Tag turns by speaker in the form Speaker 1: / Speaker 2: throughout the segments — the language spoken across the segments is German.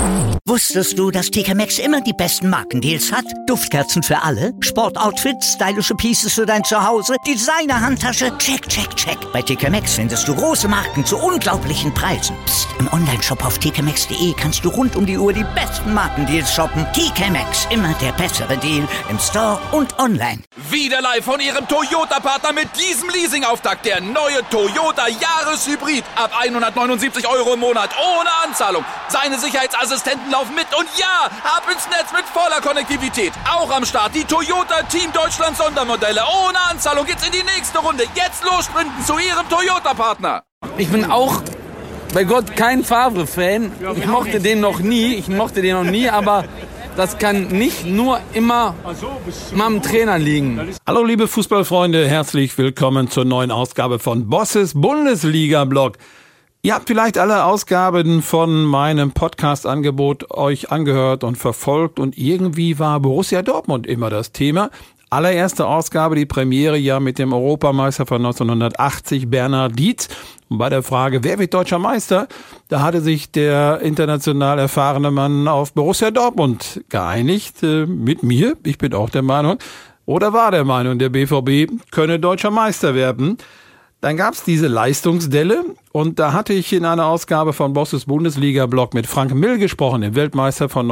Speaker 1: Wusstest du, dass TK Maxx immer die besten Markendeals hat? Duftkerzen für alle, Sportoutfits, stylische Pieces für dein Zuhause, Designer-Handtasche, check, check, check. Bei TK Maxx findest du große Marken zu unglaublichen Preisen. Psst. Im Onlineshop auf tkmaxx.de kannst du rund um die Uhr die besten Markendeals shoppen. TK Maxx, immer der bessere Deal im Store und online.
Speaker 2: Wieder live von Ihrem Toyota-Partner mit diesem Leasing-Auftakt. Der neue Toyota Jahreshybrid. Ab 179 € im Monat. Ohne Anzahlung. Seine Sicherheitsassistenten laufen mit. Und ja, ab ins Netz mit voller Konnektivität. Auch am Start die Toyota Team Deutschland Sondermodelle. Ohne Anzahlung geht's in die nächste Runde. Jetzt los sprinten zu Ihrem Toyota-Partner.
Speaker 3: Ich bin auch, bei Gott, kein Favre-Fan. Ich mochte den noch nie, aber das kann nicht nur immer am Trainer liegen.
Speaker 4: Hallo liebe Fußballfreunde, herzlich willkommen zur neuen Ausgabe von Bosses Bundesliga-Blog. Ihr habt vielleicht alle Ausgaben von meinem Podcast-Angebot euch angehört und verfolgt und irgendwie war Borussia Dortmund immer das Thema. Allererste Ausgabe, die Premiere ja mit dem Europameister von 1980, Bernhard Dietz. Und bei der Frage, wer wird deutscher Meister, da hatte sich der international erfahrene Mann auf Borussia Dortmund geeinigt, mit mir. Ich bin auch der Meinung, oder war der Meinung, der BVB könne deutscher Meister werden. Dann gab's diese Leistungsdelle und da hatte ich in einer Ausgabe von Bosses Bundesliga-Blog mit Frank Mill gesprochen, dem Weltmeister von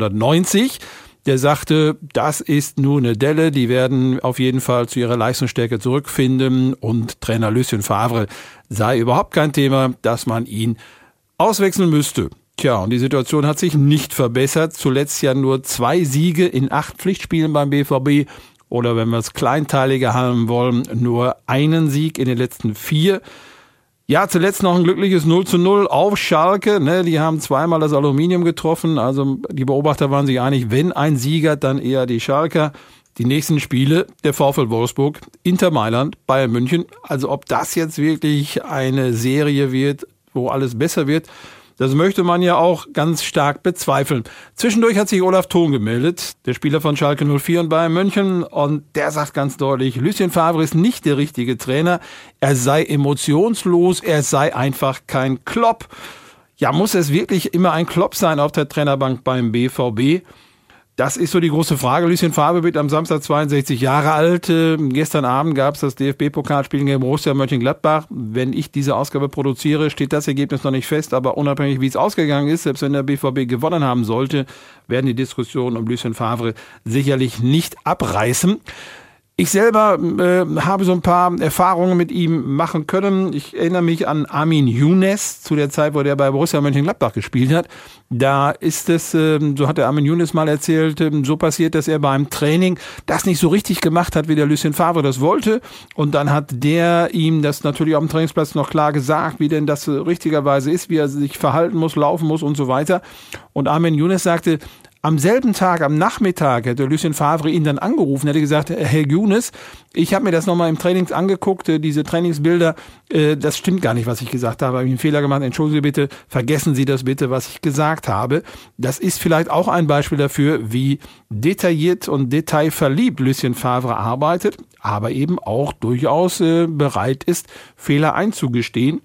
Speaker 4: 1990. Der sagte, das ist nur eine Delle, die werden auf jeden Fall zu ihrer Leistungsstärke zurückfinden und Trainer Lucien Favre sei überhaupt kein Thema, dass man ihn auswechseln müsste. Tja, und die Situation hat sich nicht verbessert. Zuletzt ja nur 2 Siege in 8 Pflichtspielen beim BVB oder wenn wir es kleinteiliger haben wollen, nur einen Sieg in den letzten 4. Ja, zuletzt noch ein glückliches 0:0 auf Schalke. Ne, die haben zweimal das Aluminium getroffen. Also die Beobachter waren sich einig, wenn ein Sieger, dann eher die Schalker. Die nächsten Spiele, der VfL Wolfsburg, Inter Mailand, Bayern München. Also ob das jetzt wirklich eine Serie wird, wo alles besser wird, das möchte man ja auch ganz stark bezweifeln. Zwischendurch hat sich Olaf Thon gemeldet, der Spieler von Schalke 04 und Bayern München. Und der sagt ganz deutlich, Lucien Favre ist nicht der richtige Trainer. Er sei emotionslos, er sei einfach kein Klopp. Ja, muss es wirklich immer ein Klopp sein auf der Trainerbank beim BVB? Das ist so die große Frage. Lucien Favre wird am Samstag 62 Jahre alt. Gestern Abend gab es das DFB-Pokalspiel gegen Borussia Mönchengladbach. Wenn ich diese Ausgabe produziere, steht das Ergebnis noch nicht fest. Aber unabhängig, wie es ausgegangen ist, selbst wenn der BVB gewonnen haben sollte, werden die Diskussionen um Lucien Favre sicherlich nicht abreißen. Ich selber habe so ein paar Erfahrungen mit ihm machen können. Ich erinnere mich an Armin Younes zu der Zeit, wo der bei Borussia Mönchengladbach gespielt hat. Da ist es, so hat der Armin Younes mal erzählt, so passiert, dass er beim Training das nicht so richtig gemacht hat, wie der Lucien Favre das wollte. Und dann hat der ihm das natürlich auf dem Trainingsplatz noch klar gesagt, wie denn das richtigerweise ist, wie er sich verhalten muss, laufen muss und so weiter. Und Armin Younes sagte, am selben Tag, am Nachmittag, hätte Lucien Favre ihn dann angerufen, hätte gesagt, Herr Younes, ich habe mir das nochmal im Training angeguckt, diese Trainingsbilder, das stimmt gar nicht, was ich gesagt habe, habe ich einen Fehler gemacht, entschuldigen Sie bitte, vergessen Sie das bitte, was ich gesagt habe. Das ist vielleicht auch ein Beispiel dafür, wie detailliert und detailverliebt Lucien Favre arbeitet, aber eben auch durchaus bereit ist, Fehler einzugestehen.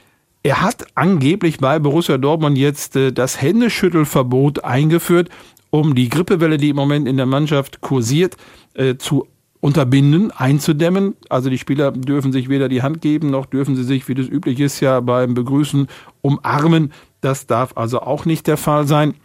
Speaker 4: Er hat angeblich bei Borussia Dortmund jetzt das Händeschüttelverbot eingeführt, um die Grippewelle, die im Moment in der Mannschaft kursiert, zu unterbinden, einzudämmen. Also die Spieler dürfen sich weder die Hand geben, noch dürfen sie sich, wie das üblich ist, ja beim Begrüßen umarmen. Das darf also auch nicht der Fall sein.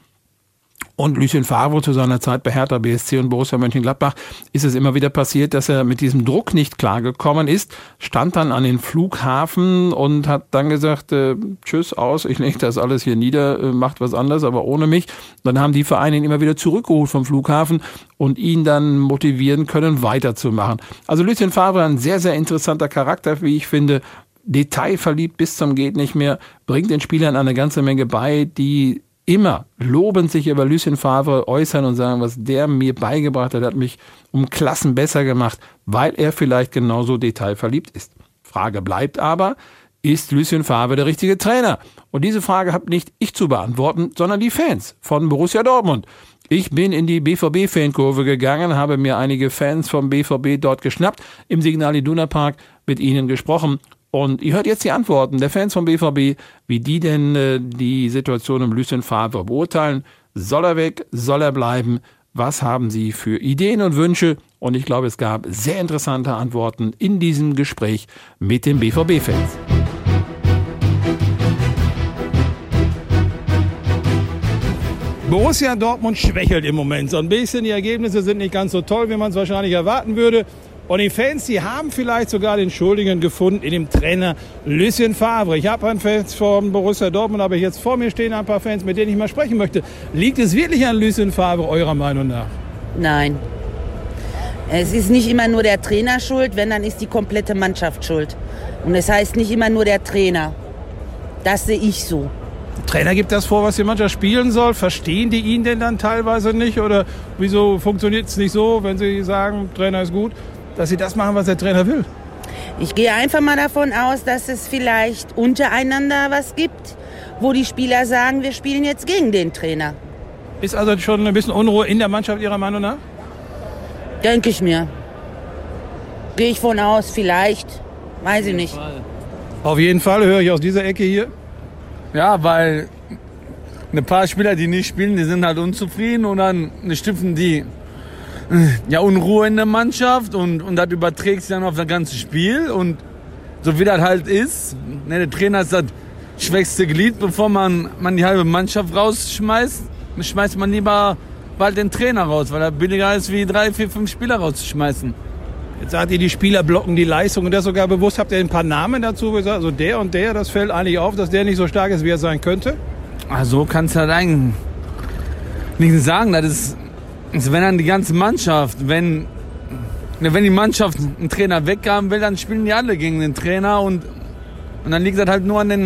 Speaker 4: Und Lucien Favre zu seiner Zeit bei Hertha BSC und Borussia Mönchengladbach ist es immer wieder passiert, dass er mit diesem Druck nicht klargekommen ist, stand dann an den Flughafen und hat dann gesagt, tschüss, aus, ich lege das alles hier nieder, macht was anderes, aber ohne mich. Dann haben die Vereine ihn immer wieder zurückgeholt vom Flughafen und ihn dann motivieren können, weiterzumachen. Also Lucien Favre, ein sehr, sehr interessanter Charakter, wie ich finde, detailverliebt bis zum geht nicht mehr, bringt den Spielern eine ganze Menge bei, die immer lobend sich über Lucien Favre äußern und sagen, was der mir beigebracht hat, hat mich um Klassen besser gemacht, weil er vielleicht genauso detailverliebt ist. Frage bleibt aber, ist Lucien Favre der richtige Trainer? Und diese Frage habe nicht ich zu beantworten, sondern die Fans von Borussia Dortmund. Ich bin in die BVB-Fankurve gegangen, habe mir einige Fans vom BVB dort geschnappt, im Signal Iduna Park mit ihnen gesprochen Und ihr hört jetzt die Antworten der Fans vom BVB, wie die denn die Situation um Lucien Favre beurteilen. Soll er weg? Soll er bleiben? Was haben sie für Ideen und Wünsche? Und ich glaube, es gab sehr interessante Antworten in diesem Gespräch mit den BVB-Fans.
Speaker 5: Borussia Dortmund schwächelt im Moment so ein bisschen. Die Ergebnisse sind nicht ganz so toll, wie man es wahrscheinlich erwarten würde. Und die Fans, die haben vielleicht sogar den Schuldigen gefunden in dem Trainer Lucien Favre. Ich habe einen Fans von Borussia Dortmund, aber jetzt vor mir stehen ein paar Fans, mit denen ich mal sprechen möchte. Liegt es wirklich an Lucien Favre, eurer Meinung nach?
Speaker 6: Nein. Es ist nicht immer nur der Trainer schuld, wenn, dann ist die komplette Mannschaft schuld. Und es heißt nicht immer nur der Trainer. Das sehe ich so.
Speaker 5: Der Trainer gibt das vor, was die Mannschaft spielen soll. Verstehen die ihn denn dann teilweise nicht? Oder wieso funktioniert es nicht so, wenn sie sagen, Trainer ist gut, dass sie das machen, was der Trainer will?
Speaker 6: Ich gehe einfach mal davon aus, dass es vielleicht untereinander was gibt, wo die Spieler sagen, wir spielen jetzt gegen den Trainer.
Speaker 5: Ist also schon ein bisschen Unruhe in der Mannschaft Ihrer Meinung nach?
Speaker 6: Denke ich mir. Gehe ich von aus, vielleicht. Weiß ich nicht.
Speaker 5: Auf jeden Fall höre ich aus dieser Ecke hier.
Speaker 3: Ja, weil ein paar Spieler, die nicht spielen, die sind halt unzufrieden und dann stiften die Unruhe in der Mannschaft und das überträgt sich dann auf das ganze Spiel und so wie das halt ist, der Trainer ist das schwächste Glied, bevor man die halbe Mannschaft rausschmeißt, schmeißt man lieber bald den Trainer raus, weil er billiger ist, wie 3, 4, 5 Spieler rauszuschmeißen.
Speaker 5: Jetzt sagt ihr, die Spieler blocken die Leistung und das sogar bewusst. Habt ihr ein paar Namen dazu gesagt? Also der und der, das fällt eigentlich auf, dass der nicht so stark ist, wie er sein könnte?
Speaker 3: Also kannst du halt eigentlich nicht sagen. Das ist, wenn dann die ganze Mannschaft, wenn die Mannschaft einen Trainer weghaben will, dann spielen die alle gegen den Trainer und dann liegt das halt nur an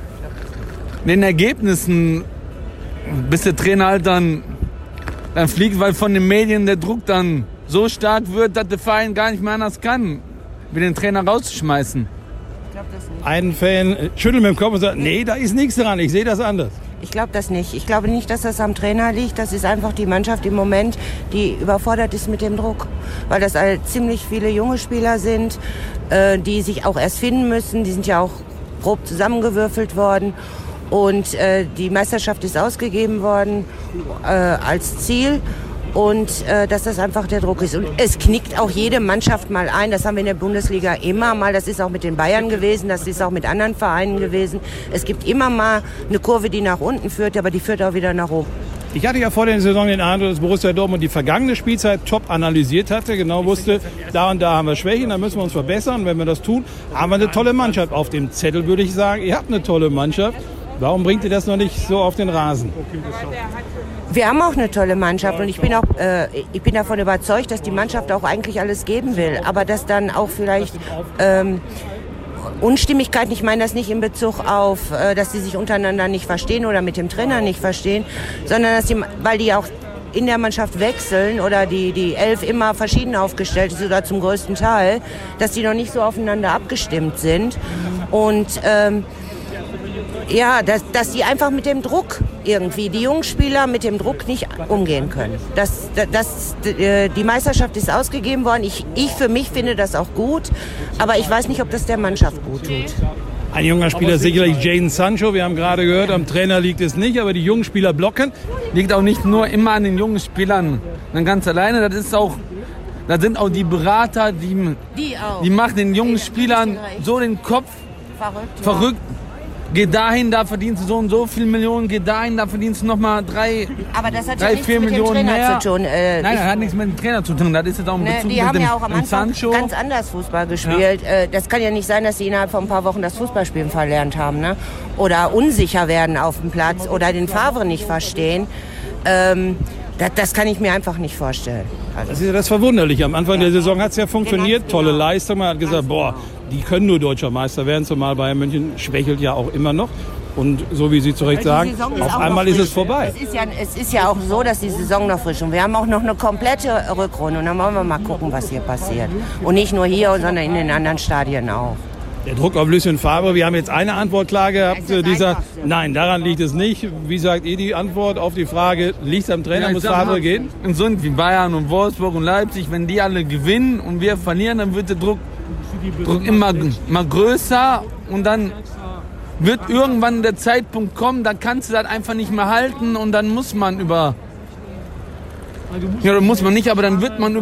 Speaker 3: den Ergebnissen, bis der Trainer halt dann fliegt, weil von den Medien der Druck dann so stark wird, dass der Verein gar nicht mehr anders kann, wie den Trainer rauszuschmeißen.
Speaker 6: Ich glaube das nicht.
Speaker 5: Ein Fan schüttelt mit dem Kopf und sagt, nee, da ist nichts dran, ich sehe das anders.
Speaker 7: Ich glaube das nicht. Ich glaube nicht, dass das am Trainer liegt. Das ist einfach die Mannschaft im Moment, die überfordert ist mit dem Druck. Weil das ziemlich viele junge Spieler sind, die sich auch erst finden müssen. Die sind ja auch grob zusammengewürfelt worden. Und die Meisterschaft ist ausgegeben worden als Ziel. Und dass das einfach der Druck ist. Und es knickt auch jede Mannschaft mal ein. Das haben wir in der Bundesliga immer mal. Das ist auch mit den Bayern gewesen. Das ist auch mit anderen Vereinen gewesen. Es gibt immer mal eine Kurve, die nach unten führt, aber die führt auch wieder nach oben.
Speaker 5: Ich hatte ja vor der Saison den Eindruck, dass Borussia Dortmund die vergangene Spielzeit top analysiert hatte. Genau wusste, da und da haben wir Schwächen, da müssen wir uns verbessern. Wenn wir das tun, haben wir eine tolle Mannschaft. Auf dem Zettel würde ich sagen, ihr habt eine tolle Mannschaft. Warum bringt ihr das noch nicht so auf den Rasen?
Speaker 7: Wir haben auch eine tolle Mannschaft und ich bin davon überzeugt, dass die Mannschaft auch eigentlich alles geben will. Aber dass dann auch vielleicht Unstimmigkeiten, ich meine das nicht in Bezug auf, dass sie sich untereinander nicht verstehen oder mit dem Trainer nicht verstehen, sondern weil die auch in der Mannschaft wechseln oder die 11 immer verschieden aufgestellt ist oder zum größten Teil, dass die noch nicht so aufeinander abgestimmt sind und dass die einfach mit dem Druck irgendwie, die jungen Spieler mit dem Druck nicht umgehen können. Die Meisterschaft ist ausgegeben worden. Ich für mich finde das auch gut, aber ich weiß nicht, ob das der Mannschaft gut tut.
Speaker 5: Ein junger Spieler sicherlich Jadon Sancho. Wir haben gerade gehört, am Trainer liegt es nicht, aber die jungen Spieler blocken.
Speaker 3: Liegt auch nicht nur immer an den jungen Spielern dann ganz alleine. Das sind auch die Berater, die machen den jungen Spielern so den Kopf verrückt. Geh dahin, da verdienst du so und so viel Millionen, geh dahin, da verdienst du nochmal 3,
Speaker 7: aber das hat
Speaker 3: 3, 4 Millionen mehr.
Speaker 7: Zu tun.
Speaker 3: Nein, das hat nichts mit dem Trainer zu tun. Das ist jetzt auch ein Bezug
Speaker 7: die haben ja auch am Anfang
Speaker 3: Sancho.
Speaker 7: ganz anders Fußball gespielt. Ja. Das kann ja nicht sein, dass sie innerhalb von ein paar Wochen das Fußballspielen verlernt haben, ne? Oder unsicher werden auf dem Platz oder den Favre nicht verstehen. Das kann ich mir einfach nicht vorstellen.
Speaker 5: Das ist ja das Verwunderliche. Am Anfang der Saison hat es ja funktioniert, tolle Leistung. Man hat gesagt, die können nur Deutscher Meister werden, zumal Bayern München schwächelt ja auch immer noch. Und so wie Sie zu Recht sagen, auf einmal ist es vorbei.
Speaker 7: Es ist ja auch so, dass die Saison noch frisch ist. Und wir haben auch noch eine komplette Rückrunde. Und dann wollen wir mal gucken, was hier passiert. Und nicht nur hier, sondern in den anderen Stadien auch.
Speaker 5: Der Druck auf Lucien Favre, wir haben jetzt eine Antwort klar gehabt, die sagt, nein, daran liegt es nicht. Wie sagt ihr die Antwort auf die Frage, liegt es am Trainer, muss Favre gehen?
Speaker 3: Und so wie Bayern und Wolfsburg und Leipzig, wenn die alle gewinnen und wir verlieren, dann wird der Druck Druck immer größer und dann wird irgendwann der Zeitpunkt kommen, da kannst du das einfach nicht mehr halten und dann muss man dann wird man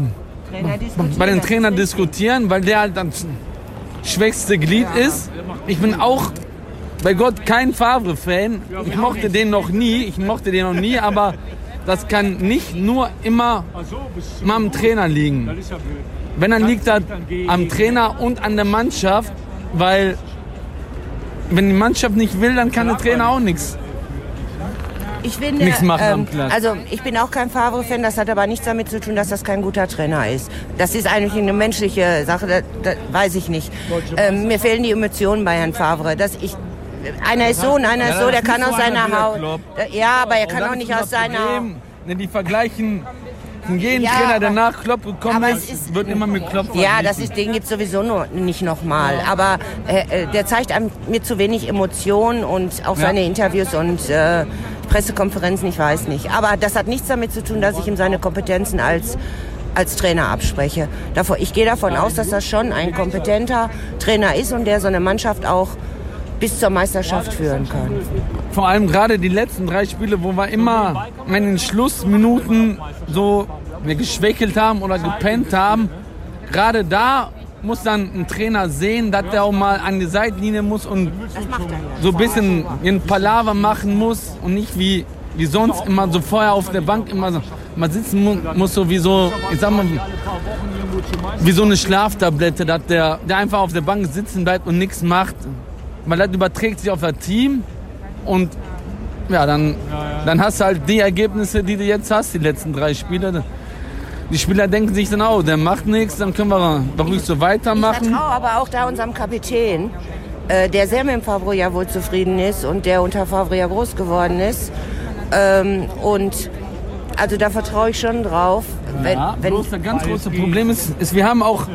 Speaker 3: bei den Trainer diskutieren, weil der halt das schwächste Glied ist. Ich bin auch bei Gott kein Favre-Fan. Ich mochte den noch nie, aber das kann nicht nur immer mal am Trainer liegen. Wenn, dann liegt das am Trainer und an der Mannschaft, weil wenn die Mannschaft nicht will, dann kann der Trainer auch nichts machen am Platz.
Speaker 7: Also ich bin auch kein Favre-Fan, das hat aber nichts damit zu tun, dass das kein guter Trainer ist. Das ist eigentlich eine menschliche Sache, das weiß ich nicht. Mir fehlen die Emotionen bei Herrn Favre. Einer ist so und einer ist so, der kann aus seiner Haut. Ja, aber er kann auch nicht aus seiner Haut.
Speaker 3: Die vergleichen jeden Trainer, der nach Klopp gekommen ist, wird immer mit Klopp verglichen.
Speaker 7: Ja, den gibt es sowieso nicht nochmal. Aber der zeigt mir zu wenig Emotionen und auch seine Interviews und Pressekonferenzen, ich weiß nicht. Aber das hat nichts damit zu tun, dass ich ihm seine Kompetenzen als Trainer abspreche. Ich gehe davon aus, dass das schon ein kompetenter Trainer ist und der so eine Mannschaft auch bis zur Meisterschaft führen kann.
Speaker 3: Vor allem gerade die letzten 3 Spiele, wo wir immer in den Schlussminuten so geschwächelt haben oder gepennt haben, gerade da muss dann ein Trainer sehen, dass der auch mal an die Seitenlinie muss und so ein bisschen einen Palaver machen muss und nicht wie sonst immer so vorher auf der Bank immer so mal sitzen muss, so wie so, ich sag mal, wie so eine Schlaftablette, dass der einfach auf der Bank sitzen bleibt und nichts macht. Weil das überträgt sich auf das Team und dann hast du halt die Ergebnisse, die du jetzt hast, die letzten 3 Spiele. Die Spieler denken sich dann auch, der macht nichts, dann können wir ruhig so weitermachen.
Speaker 7: Ich vertraue aber auch da unserem Kapitän, der sehr mit dem Favre ja wohl zufrieden ist und der unter Favre ja groß geworden ist. Und also da vertraue ich schon drauf.
Speaker 3: Bloß das ganz große Problem ist, wir haben auch,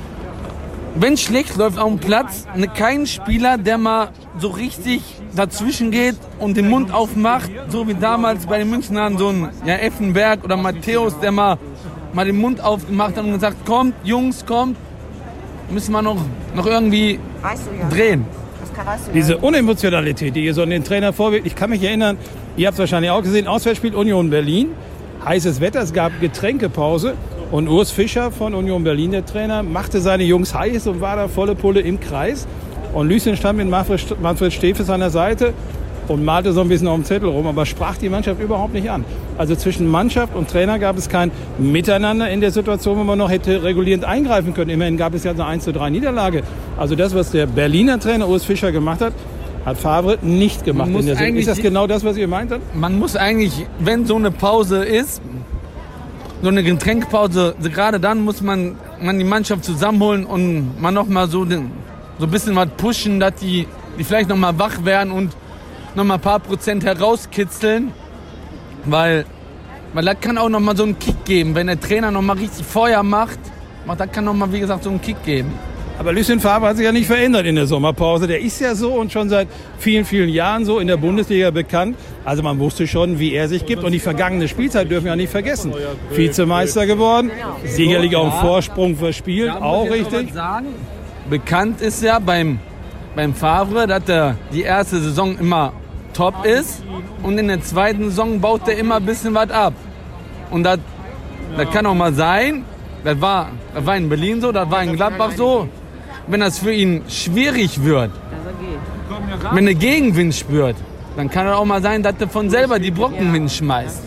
Speaker 3: wenn es schlecht läuft auf dem Platz, keinen Spieler, der mal so richtig dazwischen geht und den Mund aufmacht, so wie damals bei den Münchnern so ein Effenberg oder Matthäus, der mal den Mund aufgemacht hat und gesagt, kommt, Jungs, kommt, müssen wir noch irgendwie drehen.
Speaker 5: Diese Unemotionalität, die ihr so an den Trainer vorwirft, ich kann mich erinnern, ihr habt es wahrscheinlich auch gesehen, Auswärtsspiel Union Berlin, heißes Wetter, es gab Getränkepause. Und Urs Fischer von Union Berlin, der Trainer, machte seine Jungs heiß und war da volle Pulle im Kreis. Und Lucien stand mit Manfred Stefes an der Seite und malte so ein bisschen auf dem Zettel rum, aber sprach die Mannschaft überhaupt nicht an. Also zwischen Mannschaft und Trainer gab es kein Miteinander in der Situation, wo man noch hätte regulierend eingreifen können. Immerhin gab es ja eine 1:3 Niederlage. Also das, was der Berliner Trainer Urs Fischer gemacht hat Favre nicht gemacht. Ist das genau das, was ihr meint?
Speaker 3: Man muss eigentlich, wenn so eine Pause ist, so eine Getränkepause, gerade dann muss man die Mannschaft zusammenholen und man noch mal so ein bisschen was pushen, dass die vielleicht noch mal wach werden und noch mal ein paar Prozent herauskitzeln, weil das kann auch noch mal so einen Kick geben, wenn der Trainer noch mal richtig Feuer macht, das kann noch mal, wie gesagt, so einen Kick geben.
Speaker 5: Aber Lucien Favre hat sich ja nicht verändert in der Sommerpause. Der ist ja so und schon seit vielen, vielen Jahren so in der Bundesliga bekannt. Also man wusste schon, wie er sich gibt. Und die vergangene Spielzeit dürfen wir ja nicht vergessen. Vizemeister geworden, sicherlich auch einen Vorsprung verspielt, auch richtig.
Speaker 3: Sagen, bekannt ist ja beim Favre, dass die erste Saison immer top ist und in der zweiten Saison baut er immer ein bisschen was ab. Und das kann auch mal sein, das war in Berlin so, das war in Gladbach so. Wenn das für ihn schwierig wird, wenn er Gegenwind spürt, dann kann es auch mal sein, dass er von selber die Brocken hinschmeißt.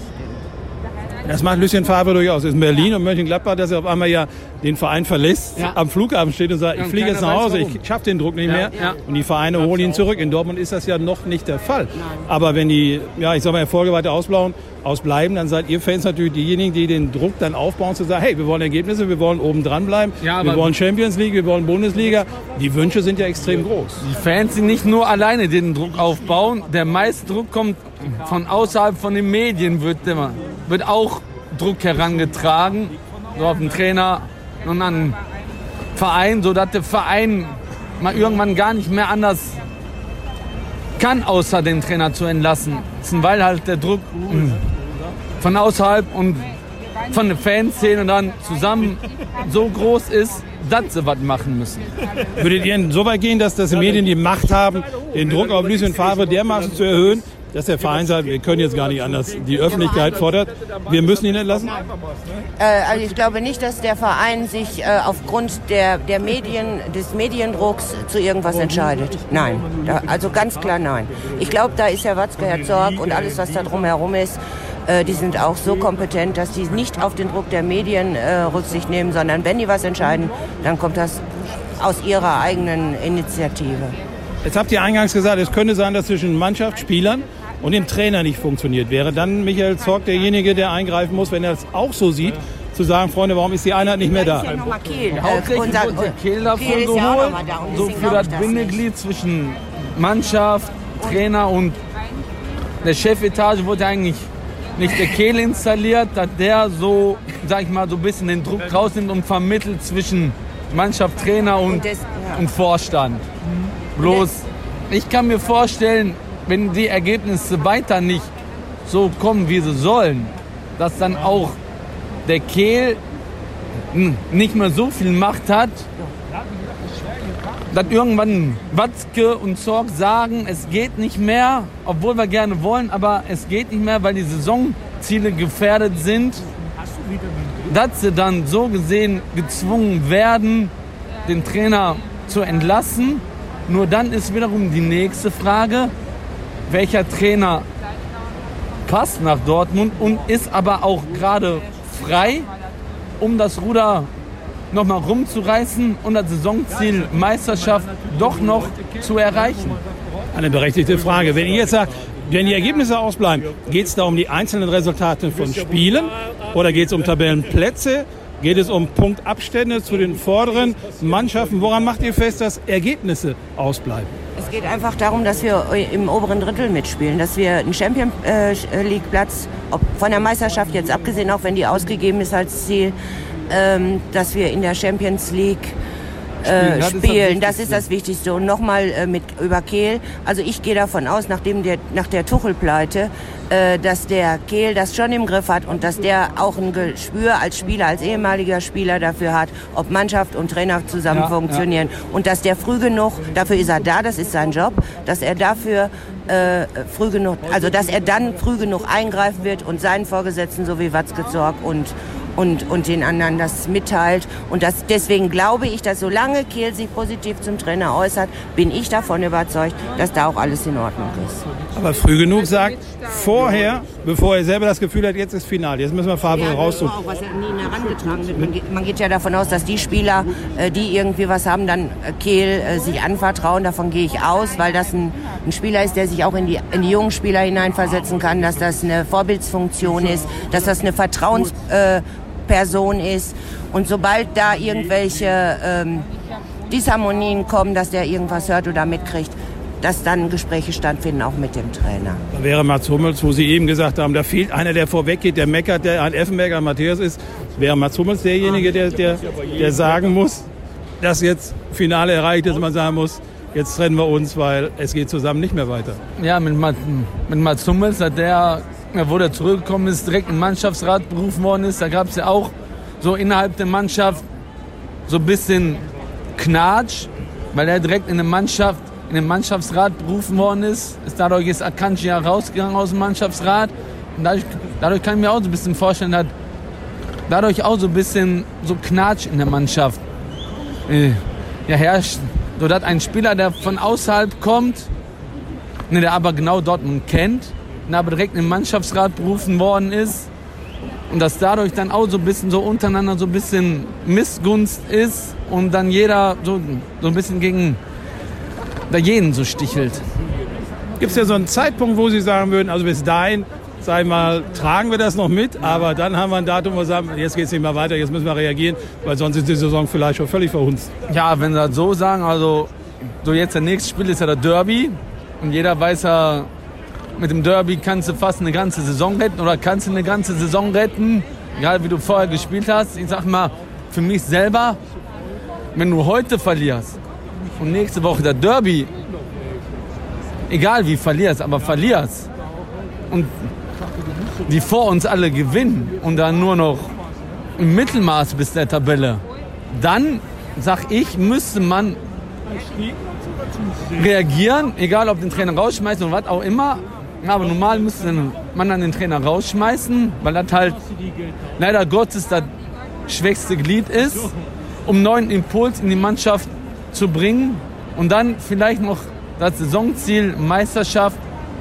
Speaker 5: Das macht Lucien Favre durchaus. Ist in Berlin und Mönchengladbach, dass er auf einmal ja den Verein verlässt, am Flughafen steht und sagt, ich fliege jetzt nach Hause, ich schaffe den Druck nicht mehr. Und die Vereine holen ihn zurück. In Dortmund ist das ja noch nicht der Fall. Aber wenn die, Erfolge weiter ausbleiben, dann seid ihr Fans natürlich diejenigen, die den Druck dann aufbauen, zu sagen, hey, wir wollen Ergebnisse, wir wollen oben dran bleiben, wir wollen Champions League, wir wollen Bundesliga. Die Wünsche sind ja extrem groß.
Speaker 3: Die Fans, die nicht nur alleine den Druck aufbauen, der meiste Druck kommt von außerhalb von den Medien, wird auch Druck herangetragen, so auf den Trainer und an den Verein, sodass der Verein mal irgendwann gar nicht mehr anders kann, außer den Trainer zu entlassen. Weil halt der Druck von außerhalb und von der Fanszene dann zusammen so groß ist, dass sie was machen müssen.
Speaker 5: Würdet ihr so weit gehen, dass die Medien die Macht haben, den Druck auf Lucien Favre dermaßen zu erhöhen, dass der Verein sagt, wir können jetzt gar nicht anders, die Öffentlichkeit fordert, wir müssen ihn entlassen?
Speaker 7: Also ich glaube nicht, dass der Verein sich aufgrund der Medien, des Mediendrucks zu irgendwas entscheidet. Nein, also ganz klar nein. Ich glaube, da ist Herr Watzke, Herr Zorc und alles, was da drumherum ist, die sind auch so kompetent, dass die nicht auf den Druck der Medien Rücksicht nehmen, sondern wenn die was entscheiden, dann kommt das aus ihrer eigenen Initiative.
Speaker 5: Jetzt habt ihr eingangs gesagt, es könnte sein, dass zwischen Mannschaft, Spielern und dem Trainer nicht funktioniert. Wäre dann Michael Zorc derjenige, der eingreifen muss, wenn er es auch so sieht, zu sagen, Freunde, warum ist die Einheit nicht mehr da?
Speaker 7: Ist ja nochmal Kehl.
Speaker 3: Hauptsächlich wurde Kehl davon geholt, so für das Bindeglied zwischen Mannschaft, Trainer und der Chefetage wurde eigentlich nicht der Kehl installiert, dass der so, sag ich mal, so ein bisschen den Druck rausnimmt und vermittelt zwischen Mannschaft, Trainer und Vorstand. Bloß, ich kann mir vorstellen, wenn die Ergebnisse weiter nicht so kommen, wie sie sollen, dass dann auch der Kehl nicht mehr so viel Macht hat, dass irgendwann Watzke und Zorc sagen, es geht nicht mehr, obwohl wir gerne wollen, aber es geht nicht mehr, weil die Saisonziele gefährdet sind, dass sie dann so gesehen gezwungen werden, den Trainer zu entlassen. Nur dann ist wiederum die nächste Frage, welcher Trainer passt nach Dortmund und ist aber auch gerade frei, um das Ruder nochmal rumzureißen und das Saisonziel Meisterschaft doch noch zu erreichen.
Speaker 5: Eine berechtigte Frage. Wenn ihr jetzt sagt, wenn die Ergebnisse ausbleiben, geht es da um die einzelnen Resultate von Spielen oder geht es um Tabellenplätze? Geht es um Punktabstände zu den vorderen Mannschaften? Woran macht ihr fest, dass Ergebnisse ausbleiben?
Speaker 7: Es geht einfach darum, dass wir im oberen Drittel mitspielen, dass wir einen Champions League Platz, von der Meisterschaft jetzt abgesehen, auch wenn die ausgegeben ist als Ziel, dass wir in der Champions League spielen. Das ist das Wichtigste. Und nochmal über Kehl. Also ich gehe davon aus, nach der Tuchel-Pleite, dass der Kehl das schon im Griff hat und dass der auch ein Gespür als Spieler, als ehemaliger Spieler dafür hat, ob Mannschaft und Trainer zusammen funktionieren. Und dass der früh genug, dafür ist er da, das ist sein Job, dass er dafür früh genug, also dass er dann früh genug eingreifen wird und seinen Vorgesetzten, so wie Watzke, Zorc und den anderen das mitteilt. Und deswegen glaube ich, dass solange Kehl sich positiv zum Trainer äußert, bin ich davon überzeugt, dass da auch alles in Ordnung ist.
Speaker 5: Aber früh genug sagt, vorher, bevor er selber das Gefühl hat, jetzt ist Finale, jetzt müssen wir Favre raussuchen.
Speaker 7: Auch, was ja nie herangetragen wird. Man geht ja davon aus, dass die Spieler, die irgendwie was haben, dann Kehl sich anvertrauen. Davon gehe ich aus, weil das ein Spieler ist, der sich auch in die jungen Spieler hineinversetzen kann, dass das eine Vorbildsfunktion ist, dass das eine Vertrauensperson ist. Und sobald da irgendwelche Disharmonien kommen, dass der irgendwas hört oder mitkriegt, dass dann Gespräche stattfinden, auch mit dem Trainer.
Speaker 5: Da wäre Mats Hummels, wo Sie eben gesagt haben, da fehlt einer, der vorweggeht, der meckert, der ein Effenberger Matthäus ist. Wäre Mats Hummels derjenige, der sagen muss, dass jetzt Finale erreicht ist und man sagen muss, jetzt trennen wir uns, weil es geht zusammen nicht mehr weiter.
Speaker 3: Ja, mit Mats Hummels hat der, wo der zurückgekommen ist, direkt im Mannschaftsrat berufen worden ist. Da gab es ja auch so innerhalb der Mannschaft so ein bisschen Knatsch, weil er direkt in den Mannschaftsrat berufen worden ist. Dadurch ist Akanji ja rausgegangen aus dem Mannschaftsrat. Und dadurch kann ich mir auch so ein bisschen vorstellen, dass dadurch auch so ein bisschen so Knatsch in der Mannschaft herrscht. So dass ein Spieler, der von außerhalb kommt, der aber genau Dortmund kennt, aber direkt in den Mannschaftsrat berufen worden ist und dass dadurch dann auch so ein bisschen so untereinander so ein bisschen Missgunst ist und dann jeder so ein bisschen gegen jeden so stichelt.
Speaker 5: Gibt es ja so einen Zeitpunkt, wo Sie sagen würden, also bis dahin, sag ich mal, tragen wir das noch mit, aber dann haben wir ein Datum, wo wir sagen, jetzt geht es nicht mehr weiter, jetzt müssen wir reagieren, weil sonst ist die Saison vielleicht schon völlig verhunzt.
Speaker 3: Ja, wenn Sie das so sagen, also so jetzt der nächste Spiel ist ja der Derby und jeder weiß ja, mit dem Derby kannst du fast eine ganze Saison retten oder kannst du eine ganze Saison retten, egal wie du vorher gespielt hast. Ich sag mal, für mich selber, wenn du heute verlierst und nächste Woche der Derby, egal wie verlierst, aber verlierst und die vor uns alle gewinnen und dann nur noch im Mittelmaß bis der Tabelle, dann sag ich, müsste man reagieren, egal ob den Trainer rausschmeißen oder was auch immer. Aber normal müsste man dann den Trainer rausschmeißen, weil das halt leider Gottes das schwächste Glied ist, um neuen Impuls in die Mannschaft zu bringen und dann vielleicht noch das Saisonziel Meisterschaft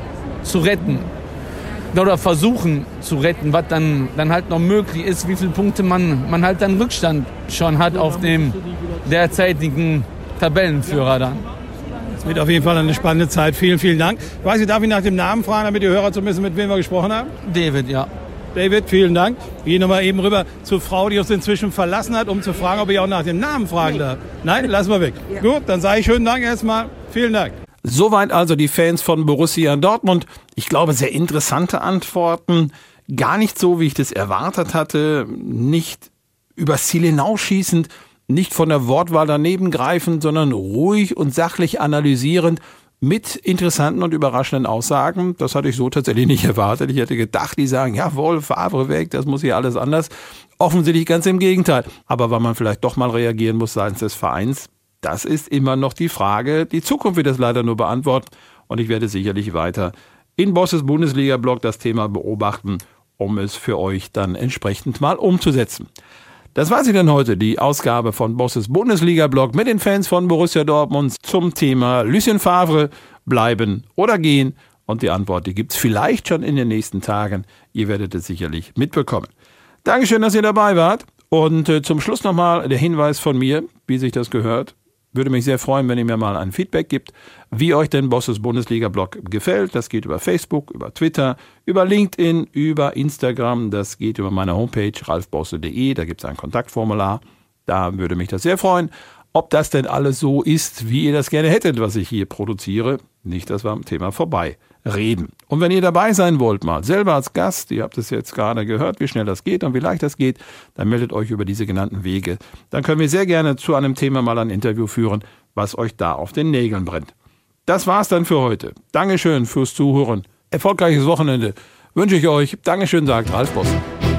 Speaker 3: zu retten. Oder versuchen zu retten, was dann halt noch möglich ist, wie viele Punkte man halt dann Rückstand schon hat auf dem derzeitigen Tabellenführer dann.
Speaker 5: Es wird auf jeden Fall eine spannende Zeit. Vielen, vielen Dank. Ich weiß nicht, darf ich nach dem Namen fragen, damit die Hörer zumindest mit wem wir gesprochen haben?
Speaker 3: David, ja.
Speaker 5: David, vielen Dank. Wir gehen nochmal eben rüber zur Frau, die uns inzwischen verlassen hat, um zu fragen, ob ich auch nach dem Namen fragen darf. Nein, lassen wir weg. Ja. Gut, dann sage ich schönen Dank erstmal. Vielen Dank.
Speaker 4: Soweit also die Fans von Borussia Dortmund. Ich glaube, sehr interessante Antworten. Gar nicht so, wie ich das erwartet hatte. Nicht übers Ziel hinausschießend, nicht von der Wortwahl daneben greifend, sondern ruhig und sachlich analysierend mit interessanten und überraschenden Aussagen. Das hatte ich so tatsächlich nicht erwartet. Ich hätte gedacht, die sagen, jawohl, Favre weg, das muss hier alles anders. Offensichtlich ganz im Gegenteil. Aber weil man vielleicht doch mal reagieren muss seitens des Vereins, das ist immer noch die Frage. Die Zukunft wird das leider nur beantworten. Und ich werde sicherlich weiter in Bosses Bundesliga-Blog das Thema beobachten, um es für euch dann entsprechend mal umzusetzen. Das war sie dann heute, die Ausgabe von Bosses Bundesliga-Blog mit den Fans von Borussia Dortmund zum Thema Lucien Favre, bleiben oder gehen. Und die Antwort, die gibt's vielleicht schon in den nächsten Tagen. Ihr werdet es sicherlich mitbekommen. Dankeschön, dass ihr dabei wart. Und zum Schluss nochmal der Hinweis von mir, wie sich das gehört. Würde mich sehr freuen, wenn ihr mir mal ein Feedback gibt, wie euch denn Bosses Bundesliga-Blog gefällt. Das geht über Facebook, über Twitter, über LinkedIn, über Instagram. Das geht über meine Homepage ralfbosse.de. Da gibt es ein Kontaktformular. Da würde mich das sehr freuen. Ob das denn alles so ist, wie ihr das gerne hättet, was ich hier produziere. Nicht, dass wir am Thema vorbei reden. Und wenn ihr dabei sein wollt, mal selber als Gast, ihr habt es jetzt gerade gehört, wie schnell das geht und wie leicht das geht, dann meldet euch über diese genannten Wege. Dann können wir sehr gerne zu einem Thema mal ein Interview führen, was euch da auf den Nägeln brennt. Das war's dann für heute. Dankeschön fürs Zuhören. Erfolgreiches Wochenende wünsche ich euch. Dankeschön, sagt Ralf Bosse.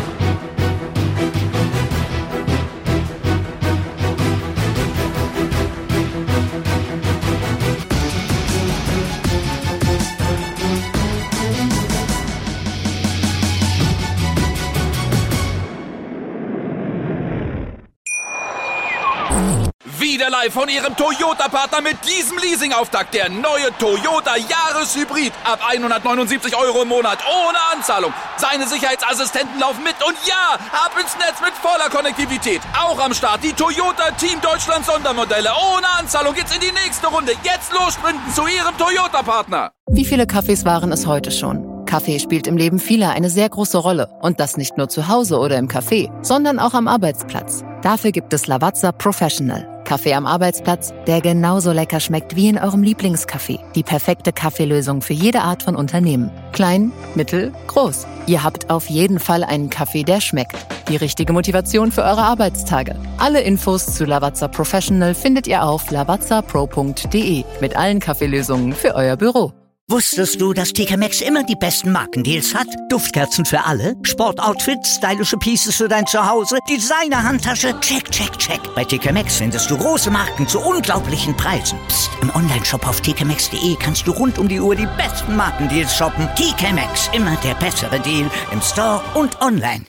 Speaker 2: Wieder live von Ihrem Toyota-Partner mit diesem Leasing-Auftakt. Der neue Toyota Jahreshybrid. Ab 179 € im Monat. Ohne Anzahlung. Seine Sicherheitsassistenten laufen mit. Und ja, ab ins Netz mit voller Konnektivität. Auch am Start die Toyota Team Deutschland Sondermodelle. Ohne Anzahlung geht's in die nächste Runde. Jetzt los sprinten zu Ihrem Toyota-Partner.
Speaker 8: Wie viele Kaffees waren es heute schon? Kaffee spielt im Leben vieler eine sehr große Rolle. Und das nicht nur zu Hause oder im Café, sondern auch am Arbeitsplatz. Dafür gibt es Lavazza Professional. Kaffee am Arbeitsplatz, der genauso lecker schmeckt wie in eurem Lieblingscafé. Die perfekte Kaffeelösung für jede Art von Unternehmen. Klein, mittel, groß. Ihr habt auf jeden Fall einen Kaffee, der schmeckt. Die richtige Motivation für eure Arbeitstage. Alle Infos zu Lavazza Professional findet ihr auf lavazzapro.de mit allen Kaffeelösungen für euer Büro.
Speaker 1: Wusstest du, dass TK Maxx immer die besten Markendeals hat? Duftkerzen für alle, Sportoutfits, stylische Pieces für dein Zuhause, Designer-Handtasche, check, check, check. Bei TK Maxx findest du große Marken zu unglaublichen Preisen. Psst. Im Onlineshop auf tkmaxx.de kannst du rund um die Uhr die besten Markendeals shoppen. TK Maxx, immer der bessere Deal im Store und online.